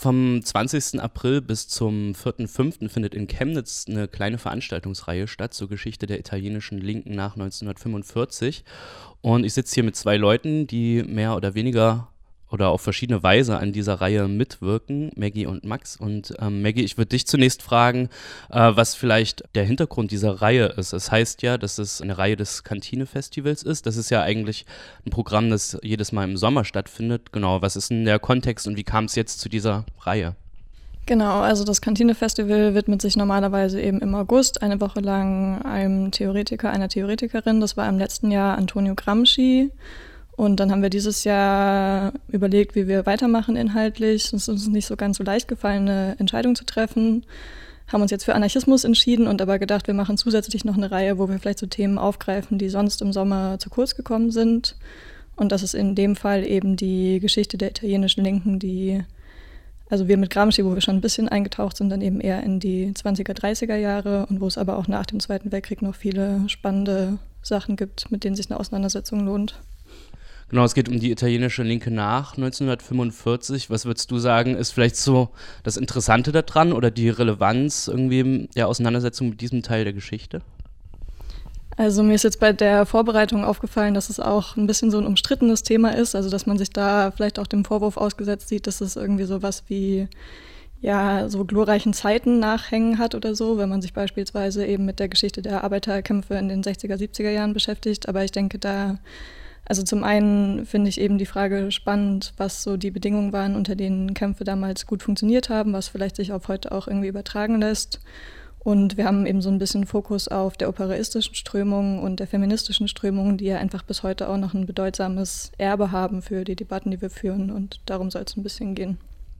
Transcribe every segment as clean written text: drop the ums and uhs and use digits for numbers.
Vom 20. April bis zum 4.5. findet in Chemnitz eine kleine Veranstaltungsreihe statt zur Geschichte der italienischen Linken nach 1945. Und ich sitze hier mit zwei Leuten, die mehr oder weniger oder auf verschiedene Weise an dieser Reihe mitwirken, Maggie und Max. Und Maggie, ich würde dich zunächst fragen, was vielleicht der Hintergrund dieser Reihe ist. Es heißt ja, dass es eine Reihe des Kantine-Festivals ist. Das ist ja eigentlich ein Programm, das jedes Mal im Sommer stattfindet. Genau, was ist denn der Kontext und wie kam es jetzt zu dieser Reihe? Genau, also das Kantine-Festival widmet sich normalerweise eben im August eine Woche lang einem Theoretiker, einer Theoretikerin. Das war im letzten Jahr Antonio Gramsci. Und dann haben wir dieses Jahr überlegt, wie wir weitermachen inhaltlich. Es ist uns nicht so ganz so leicht gefallen, eine Entscheidung zu treffen. Haben uns jetzt für Anarchismus entschieden und aber gedacht, wir machen zusätzlich noch eine Reihe, wo wir vielleicht so Themen aufgreifen, die sonst im Sommer zu kurz gekommen sind. Und das ist in dem Fall eben die Geschichte der italienischen Linken, also wir mit Gramsci, wo wir schon ein bisschen eingetaucht sind, dann eben eher in die 20er, 30er Jahre und wo es aber auch nach dem Zweiten Weltkrieg noch viele spannende Sachen gibt, mit denen sich eine Auseinandersetzung lohnt. Genau, es geht um die italienische Linke nach 1945. Was würdest du sagen, ist vielleicht so das Interessante daran oder die Relevanz irgendwie der Auseinandersetzung mit diesem Teil der Geschichte? Also mir ist jetzt bei der Vorbereitung aufgefallen, dass es auch ein bisschen so ein umstrittenes Thema ist, also dass man sich da vielleicht auch dem Vorwurf ausgesetzt sieht, dass es irgendwie sowas wie so glorreichen Zeiten nachhängen hat oder so, wenn man sich beispielsweise eben mit der Geschichte der Arbeiterkämpfe in den 60er, 70er Jahren beschäftigt. Aber ich denke also zum einen finde ich eben die Frage spannend, was so die Bedingungen waren, unter denen Kämpfe damals gut funktioniert haben, was vielleicht sich auf heute auch irgendwie übertragen lässt. Und wir haben eben so ein bisschen Fokus auf der operaistischen Strömung und der feministischen Strömung, die ja einfach bis heute auch noch ein bedeutsames Erbe haben für die Debatten, die wir führen. Und darum soll es ein bisschen gehen.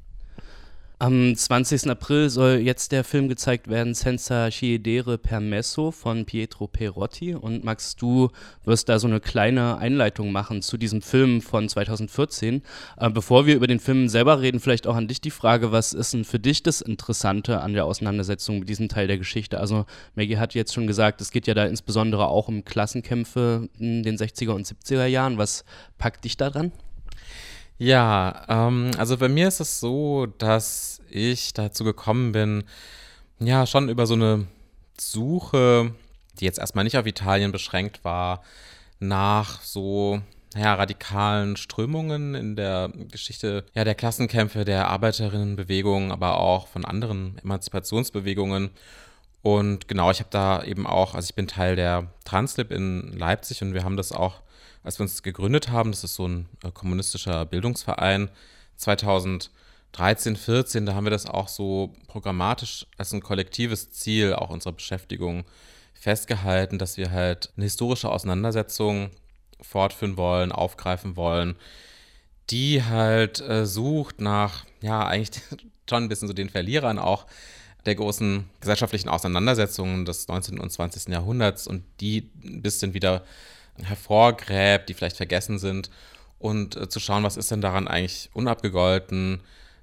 Am 20. April soll jetzt der Film gezeigt werden, Senza chiedere permesso von Pietro Perotti. Und Max, du wirst da so eine kleine Einleitung machen zu diesem Film von 2014. Bevor wir über den Film selber reden, vielleicht auch an dich die Frage, was ist denn für dich das Interessante an der Auseinandersetzung mit diesem Teil der Geschichte? Also Maggie hat jetzt schon gesagt, es geht ja da insbesondere auch um Klassenkämpfe in den 60er und 70er Jahren. Was packt dich da dran? Ja, also bei mir ist es so, dass ich dazu gekommen bin, ja, schon über so eine Suche, die jetzt erstmal nicht auf Italien beschränkt war, nach so, radikalen Strömungen in der Geschichte, der Klassenkämpfe, der Arbeiterinnenbewegung, aber auch von anderen Emanzipationsbewegungen. Und genau, ich habe da eben auch, also ich bin Teil der Translib in Leipzig und wir haben das auch, als wir uns gegründet haben, das ist so ein kommunistischer Bildungsverein, 2013, 14, da haben wir das auch so programmatisch als ein kollektives Ziel auch unserer Beschäftigung festgehalten, dass wir halt eine historische Auseinandersetzung fortführen wollen, aufgreifen wollen, die halt sucht nach, eigentlich schon ein bisschen so den Verlierern auch der großen gesellschaftlichen Auseinandersetzungen des 19. und 20. Jahrhunderts und die ein bisschen wieder hervorgräbt, die vielleicht vergessen sind und zu schauen, was ist denn daran eigentlich unabgegolten,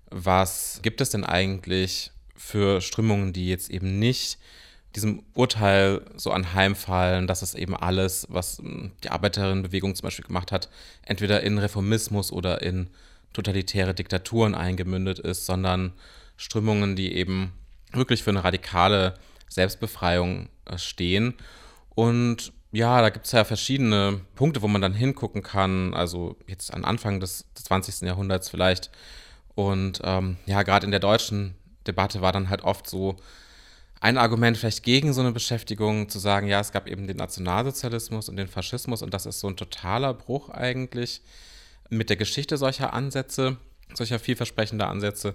was gibt es denn eigentlich für Strömungen, die jetzt eben nicht diesem Urteil so anheimfallen, dass es eben alles, was die Arbeiterinnenbewegung zum Beispiel gemacht hat, entweder in Reformismus oder in totalitäre Diktaturen eingemündet ist, sondern Strömungen, die eben wirklich für eine radikale Selbstbefreiung stehen. Und da gibt es ja verschiedene Punkte, wo man dann hingucken kann, also jetzt am Anfang des 20. Jahrhunderts vielleicht. Und gerade in der deutschen Debatte war dann halt oft so ein Argument vielleicht gegen so eine Beschäftigung, zu sagen, es gab eben den Nationalsozialismus und den Faschismus und das ist so ein totaler Bruch eigentlich mit der Geschichte solcher Ansätze, solcher vielversprechender Ansätze.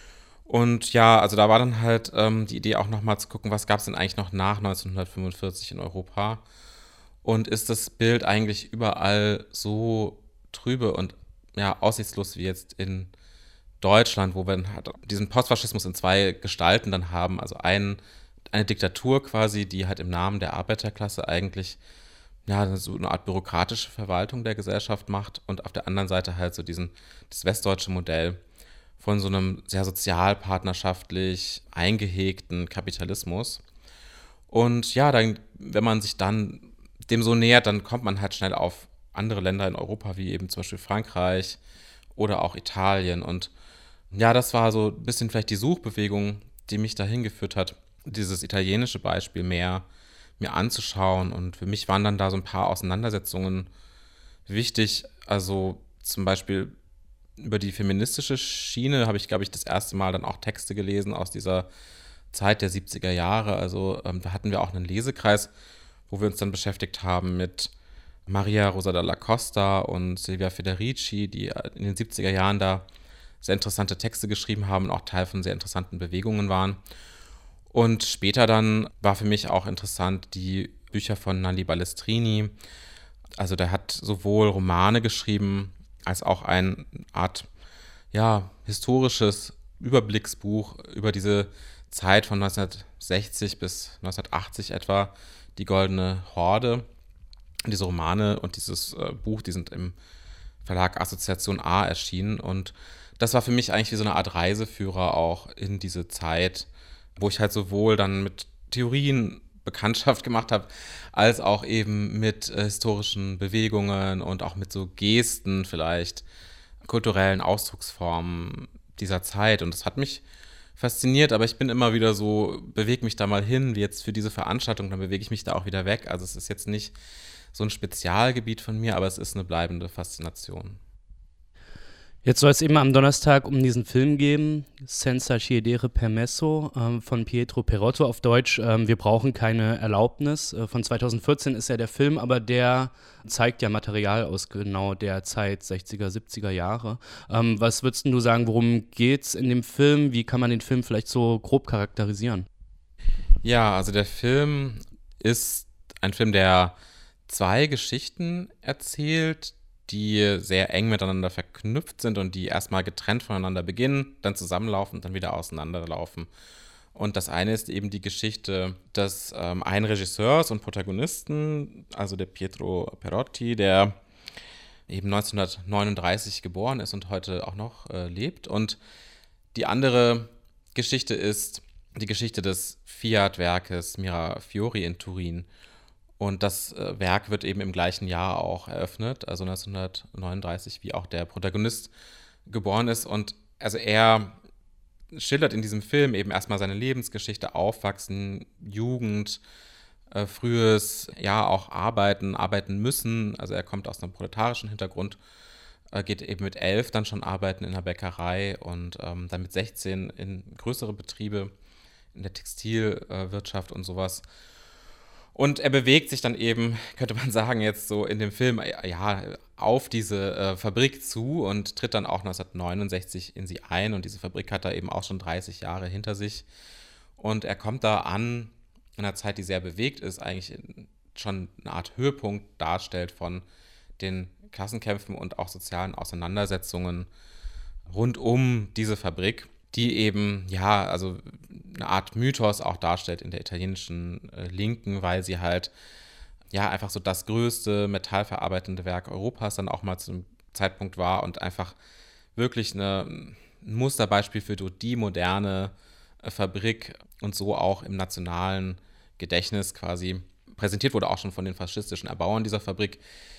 Und also da war dann halt die Idee auch nochmal zu gucken, was gab es denn eigentlich noch nach 1945 in Europa? Und ist das Bild eigentlich überall so trübe und aussichtslos wie jetzt in Deutschland, wo wir halt diesen Postfaschismus in zwei Gestalten dann haben. Also eine Diktatur quasi, die halt im Namen der Arbeiterklasse eigentlich so eine Art bürokratische Verwaltung der Gesellschaft macht und auf der anderen Seite halt so das westdeutsche Modell von so einem sehr sozialpartnerschaftlich eingehegten Kapitalismus. Und dann, wenn man sich dann dem so nähert, dann kommt man halt schnell auf andere Länder in Europa, wie eben zum Beispiel Frankreich oder auch Italien. Und Ja, das war so ein bisschen vielleicht die Suchbewegung, die mich dahin geführt hat, dieses italienische Beispiel mehr mir anzuschauen. Und für mich waren dann da so ein paar Auseinandersetzungen wichtig. Also zum Beispiel über die feministische Schiene habe ich, glaube ich, das erste Mal dann auch Texte gelesen aus dieser Zeit der 70er Jahre. Also da hatten wir auch einen Lesekreis, wo wir uns dann beschäftigt haben mit Maria Rosa dalla Costa und Silvia Federici, die in den 70er Jahren da sehr interessante Texte geschrieben haben und auch Teil von sehr interessanten Bewegungen waren. Und später dann war für mich auch interessant die Bücher von Nanni Balestrini. Also der hat sowohl Romane geschrieben, als auch eine Art, ja, historisches Überblicksbuch über diese Zeit von 1960 bis 1980 etwa, die Goldene Horde. Diese Romane und dieses Buch, die sind im Verlag Assoziation A erschienen. Und das war für mich eigentlich wie so eine Art Reiseführer auch in diese Zeit, wo ich halt sowohl dann mit Theorien Bekanntschaft gemacht habe, als auch eben mit historischen Bewegungen und auch mit so Gesten vielleicht, kulturellen Ausdrucksformen dieser Zeit. Und das hat mich fasziniert, aber ich bin immer wieder so, bewege mich da mal hin, wie jetzt für diese Veranstaltung, dann bewege ich mich da auch wieder weg. Also es ist jetzt nicht so ein Spezialgebiet von mir, aber es ist eine bleibende Faszination. Jetzt soll es eben am Donnerstag um diesen Film gehen, Senza chiedere permesso, von Pietro Perotto, auf Deutsch, wir brauchen keine Erlaubnis. Von 2014 ist ja der Film, aber der zeigt ja Material aus genau der Zeit, 60er, 70er Jahre. Was würdest du sagen, worum geht's in dem Film? Wie kann man den Film vielleicht so grob charakterisieren? Ja, also der Film ist ein Film, der zwei Geschichten erzählt, die sehr eng miteinander verknüpft sind und die erstmal getrennt voneinander beginnen, dann zusammenlaufen und dann wieder auseinanderlaufen. Und das eine ist eben die Geschichte des einen Regisseurs und Protagonisten, also der Pietro Perotti, der eben 1939 geboren ist und heute auch noch lebt. Und die andere Geschichte ist die Geschichte des Fiat-Werkes Mirafiori in Turin. Und das Werk wird eben im gleichen Jahr auch eröffnet, also 1939, wie auch der Protagonist geboren ist. Und also er schildert in diesem Film eben erstmal seine Lebensgeschichte, Aufwachsen, Jugend, frühes, ja auch arbeiten müssen. Also er kommt aus einem proletarischen Hintergrund, geht eben mit 11 dann schon arbeiten in der Bäckerei und dann mit 16 in größere Betriebe in der Textilwirtschaft und sowas. Und er bewegt sich dann eben, könnte man sagen, jetzt so in dem Film, ja, auf diese Fabrik zu und tritt dann auch 1969 in sie ein. Und diese Fabrik hat er eben auch schon 30 Jahre hinter sich. Und er kommt da an in einer Zeit, die sehr bewegt ist, eigentlich schon eine Art Höhepunkt darstellt von den Klassenkämpfen und auch sozialen Auseinandersetzungen rund um diese Fabrik, die eben, ja, also eine Art Mythos auch darstellt in der italienischen Linken, weil sie halt, ja, einfach so das größte metallverarbeitende Werk Europas dann auch mal zu einem Zeitpunkt war und einfach wirklich ein Musterbeispiel für die moderne Fabrik und so auch im nationalen Gedächtnis quasi präsentiert wurde, auch schon von den faschistischen Erbauern dieser Fabrik.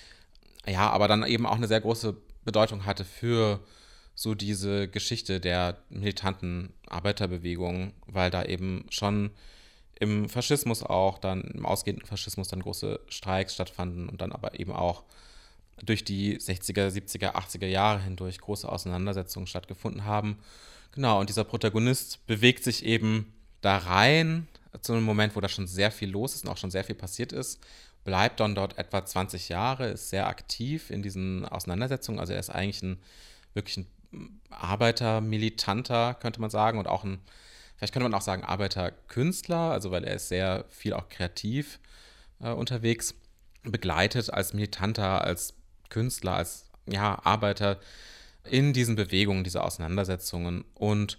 Ja, aber dann eben auch eine sehr große Bedeutung hatte für so diese Geschichte der militanten Arbeiterbewegung, weil da eben schon im Faschismus auch, dann im ausgehenden Faschismus dann große Streiks stattfanden und dann aber eben auch durch die 60er, 70er, 80er Jahre hindurch große Auseinandersetzungen stattgefunden haben. Genau, und dieser Protagonist bewegt sich eben da rein zu einem Moment, wo da schon sehr viel los ist und auch schon sehr viel passiert ist, bleibt dann dort etwa 20 Jahre, ist sehr aktiv in diesen Auseinandersetzungen, also er ist eigentlich wirklich ein Arbeitermilitanter, könnte man sagen, und auch vielleicht könnte man auch sagen, Arbeiterkünstler, also weil er ist sehr viel auch kreativ unterwegs, begleitet als Militanter, als Künstler, als ja, Arbeiter in diesen Bewegungen, diese Auseinandersetzungen. Und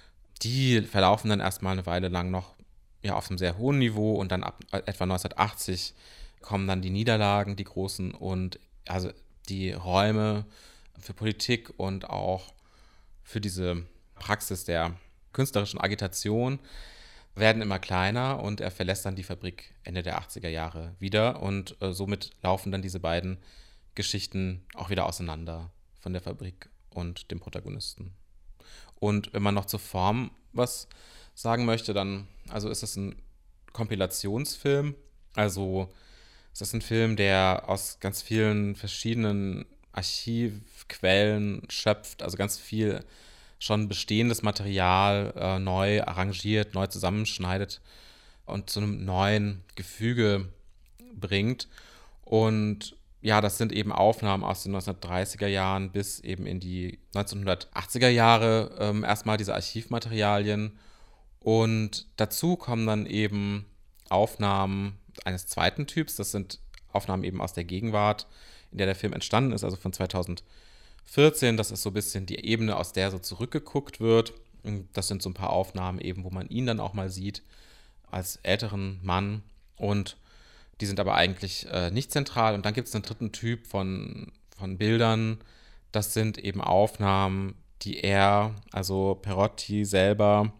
die verlaufen dann erstmal eine Weile lang noch ja, auf einem sehr hohen Niveau und dann ab etwa 1980 kommen dann die Niederlagen, die großen, und also die Räume für Politik und auch für diese Praxis der künstlerischen Agitation werden immer kleiner und er verlässt dann die Fabrik Ende der 80er Jahre wieder und somit laufen dann diese beiden Geschichten auch wieder auseinander von der Fabrik und dem Protagonisten. Und wenn man noch zur Form was sagen möchte, dann also ist es ein Kompilationsfilm. Also es ist ein Film, der aus ganz vielen verschiedenen Archivquellen schöpft, also ganz viel schon bestehendes Material neu arrangiert, neu zusammenschneidet und zu einem neuen Gefüge bringt. Und ja, das sind eben Aufnahmen aus den 1930er Jahren bis eben in die 1980er Jahre, erstmal diese Archivmaterialien. Und dazu kommen dann eben Aufnahmen eines zweiten Typs. Das sind Aufnahmen eben aus der Gegenwart, in der Film entstanden ist, also von 2014. Das ist so ein bisschen die Ebene, aus der so zurückgeguckt wird. Und das sind so ein paar Aufnahmen eben, wo man ihn dann auch mal sieht als älteren Mann. Und die sind aber eigentlich nicht zentral. Und dann gibt es einen dritten Typ von Bildern. Das sind eben Aufnahmen, die er, also Perotti selber,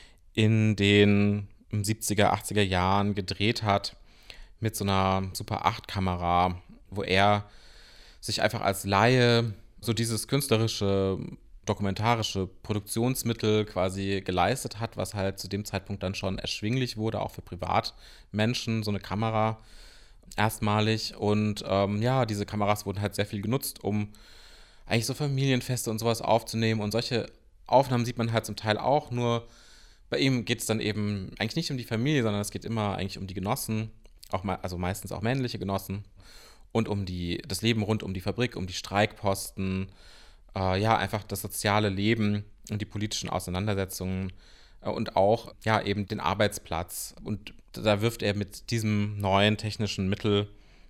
in den 70er, 80er Jahren gedreht hat mit so einer Super 8-Kamera, wo er sich einfach als Laie so dieses künstlerische, dokumentarische Produktionsmittel quasi geleistet hat, was halt zu dem Zeitpunkt dann schon erschwinglich wurde, auch für Privatmenschen, so eine Kamera erstmalig. Und ja, diese Kameras wurden halt sehr viel genutzt, um eigentlich so Familienfeste und sowas aufzunehmen. Und solche Aufnahmen sieht man halt zum Teil auch, nur bei ihm geht es dann eben eigentlich nicht um die Familie, sondern es geht immer eigentlich um die Genossen, auch mal, also meistens auch männliche Genossen, und um das Leben rund um die Fabrik, um die Streikposten, ja, einfach das soziale Leben und die politischen Auseinandersetzungen und auch, ja, eben den Arbeitsplatz. Und da wirft er mit diesem neuen technischen Mittel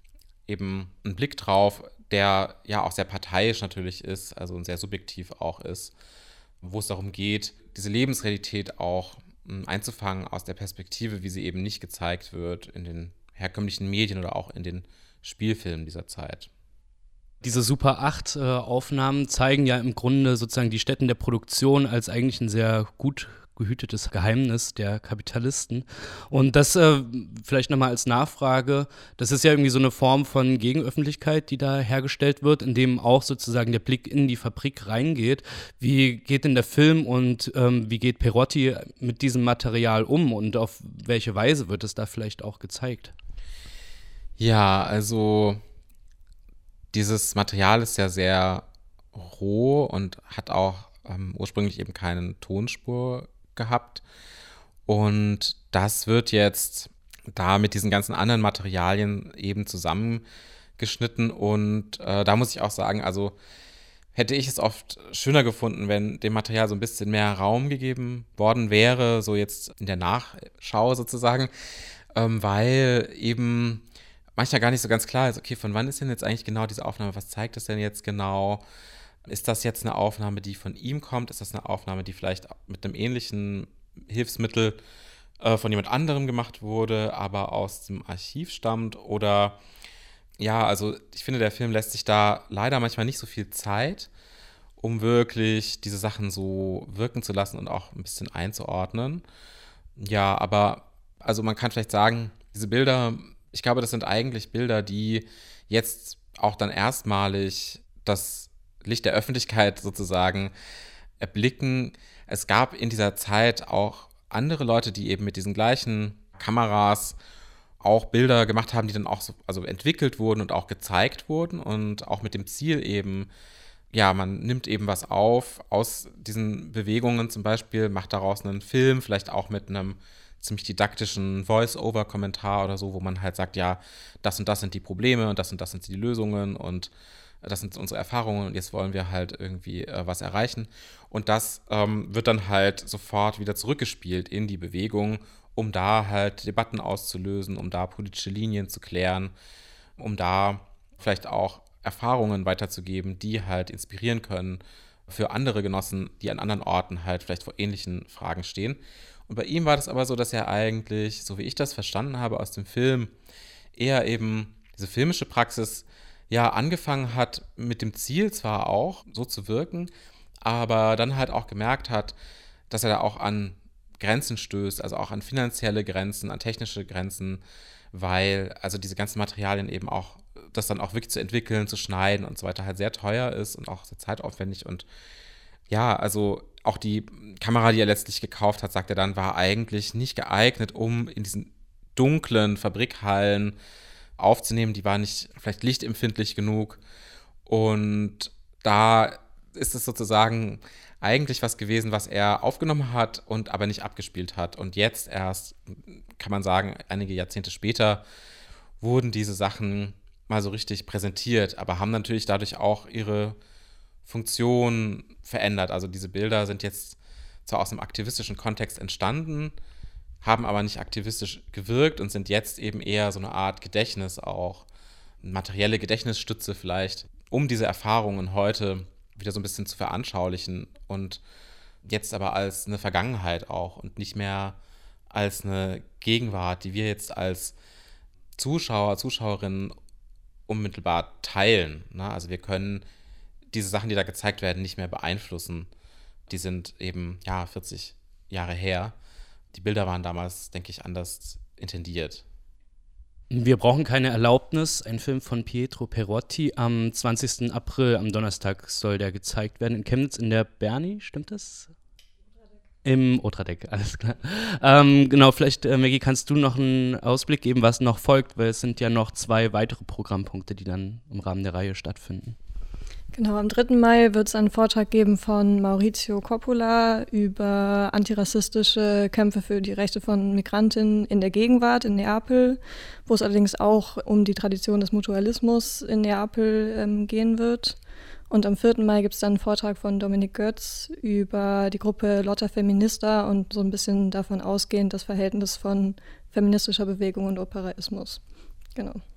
eben einen Blick drauf, der ja auch sehr parteiisch natürlich ist, also und sehr subjektiv auch ist, wo es darum geht, diese Lebensrealität auch einzufangen aus der Perspektive, wie sie eben nicht gezeigt wird in den herkömmlichen Medien oder auch in den Spielfilmen dieser Zeit. Diese Super 8 Aufnahmen zeigen ja im Grunde sozusagen die Stätten der Produktion als eigentlich ein sehr gut gehütetes Geheimnis der Kapitalisten. Und das vielleicht nochmal als Nachfrage, das ist ja irgendwie so eine Form von Gegenöffentlichkeit, die da hergestellt wird, in dem auch sozusagen der Blick in die Fabrik reingeht. Wie geht denn der Film und wie geht Perotti mit diesem Material um und auf welche Weise wird es da vielleicht auch gezeigt? Ja, also dieses Material ist ja sehr roh und hat auch ursprünglich eben keine Tonspur gehabt. Und das wird jetzt da mit diesen ganzen anderen Materialien eben zusammengeschnitten. Und da muss ich auch sagen, also hätte ich es oft schöner gefunden, wenn dem Material so ein bisschen mehr Raum gegeben worden wäre, so jetzt in der Nachschau sozusagen, weil eben manchmal gar nicht so ganz klar ist, okay, von wann ist denn jetzt eigentlich genau diese Aufnahme, was zeigt das denn jetzt genau? Ist das jetzt eine Aufnahme, die von ihm kommt? Ist das eine Aufnahme, die vielleicht mit einem ähnlichen Hilfsmittel von jemand anderem gemacht wurde, aber aus dem Archiv stammt? Oder ja, also ich finde, der Film lässt sich da leider manchmal nicht so viel Zeit, um wirklich diese Sachen so wirken zu lassen und auch ein bisschen einzuordnen. Ja, aber also man kann vielleicht sagen, diese Bilder, ich glaube, das sind eigentlich Bilder, die jetzt auch dann erstmalig das Licht der Öffentlichkeit sozusagen erblicken. Es gab in dieser Zeit auch andere Leute, die eben mit diesen gleichen Kameras auch Bilder gemacht haben, die dann auch so, also entwickelt wurden und auch gezeigt wurden und auch mit dem Ziel eben, ja, man nimmt eben was auf aus diesen Bewegungen zum Beispiel, macht daraus einen Film, vielleicht auch mit einem ziemlich didaktischen Voice-Over-Kommentar oder so, wo man halt sagt, ja, das und das sind die Probleme und das sind die Lösungen und das sind unsere Erfahrungen und jetzt wollen wir halt irgendwie was erreichen. Und das wird dann halt sofort wieder zurückgespielt in die Bewegung, um da halt Debatten auszulösen, um da politische Linien zu klären, um da vielleicht auch Erfahrungen weiterzugeben, die halt inspirieren können für andere Genossen, die an anderen Orten halt vielleicht vor ähnlichen Fragen stehen. Und bei ihm war das aber so, dass er eigentlich, so wie ich das verstanden habe aus dem Film, eher eben diese filmische Praxis ja angefangen hat mit dem Ziel zwar auch, so zu wirken, aber dann halt auch gemerkt hat, dass er da auch an Grenzen stößt, also auch an finanzielle Grenzen, an technische Grenzen, weil also diese ganzen Materialien eben auch, das dann auch wirklich zu entwickeln, zu schneiden und so weiter halt sehr teuer ist und auch sehr zeitaufwendig und ja, also Auch die Kamera, die er letztlich gekauft hat, sagt er dann, war eigentlich nicht geeignet, um in diesen dunklen Fabrikhallen aufzunehmen. Die war nicht vielleicht lichtempfindlich genug. Und da ist es sozusagen eigentlich was gewesen, was er aufgenommen hat und aber nicht abgespielt hat. Und jetzt erst, kann man sagen, einige Jahrzehnte später wurden diese Sachen mal so richtig präsentiert, aber haben natürlich dadurch auch ihre Funktion verändert. Also diese Bilder sind jetzt zwar aus einem aktivistischen Kontext entstanden, haben aber nicht aktivistisch gewirkt und sind jetzt eben eher so eine Art Gedächtnis auch, materielle Gedächtnisstütze vielleicht, um diese Erfahrungen heute wieder so ein bisschen zu veranschaulichen und jetzt aber als eine Vergangenheit auch und nicht mehr als eine Gegenwart, die wir jetzt als Zuschauer, Zuschauerinnen unmittelbar teilen. Ne? Also wir können diese Sachen, die da gezeigt werden, nicht mehr beeinflussen. Die sind eben, 40 Jahre her. Die Bilder waren damals, denke ich, anders intendiert. Wir brauchen keine Erlaubnis. Ein Film von Pietro Perotti. Am 20. April, am Donnerstag, soll der gezeigt werden in Chemnitz in der Berni, stimmt das? Im Otradeck, alles klar. Genau, vielleicht, Maggie, kannst du noch einen Ausblick geben, was noch folgt, weil es sind ja noch 2 weitere Programmpunkte, die dann im Rahmen der Reihe stattfinden. Genau, am 3. Mai wird es einen Vortrag geben von Maurizio Coppola über antirassistische Kämpfe für die Rechte von Migrantinnen in der Gegenwart in Neapel, wo es allerdings auch um die Tradition des Mutualismus in Neapel gehen wird. Und am 4. Mai gibt es dann einen Vortrag von Dominik Götz über die Gruppe Lotta Feminista und so ein bisschen davon ausgehend das Verhältnis von feministischer Bewegung und Operaismus. Genau.